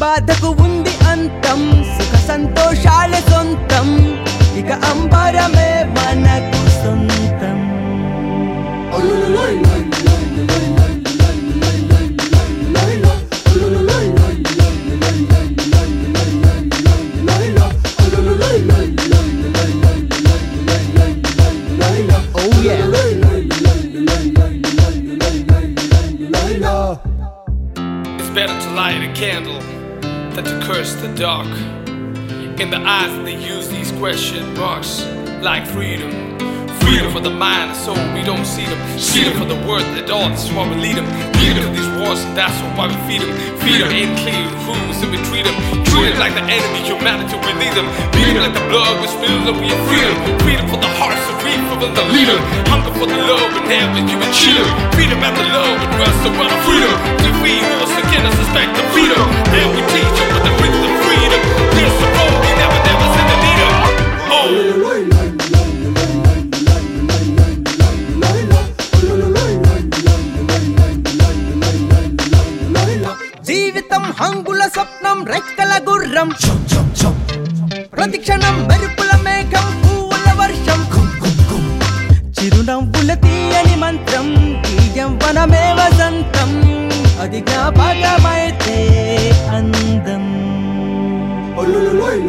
బాధకు ఉంది అంతం, సుఖ సంతోషాలే సొంతం, ఇక అంబరమే మనకు సొంతం. It's better to light a candle than to curse the dark. In the eyes they use these question marks, like freedom. Freedom for the mind and soul, we don't see them. Freedom for the word that all, this is why we lead them. Lead them to these wars and that's why we feed them. Feed them ain't clear who's and we treat them. Treat them like the enemy, humanity we lead them. Lead them like the blood we spill and we are freedom. Freedom for the hearts of freedom for the leader. Hunger for the love and heaven you and cheer. Freedom and the love and rest around the freedom. Defeat wars again and suspect the freedom. Then we teach them what the brings the freedom. Here's the road, we never send the leader. Oh. జీవితం హంగుల స్వప్నం రెక్కల గుర్రం, ప్రతిక్షణం మెరుపుల మేఘం పువ్వుల వర్షం, చిరునవ్వుల తీయని మంత్రం, తీయం వనమే వసంతం, అది జ్ఞాపకమైతే అందం.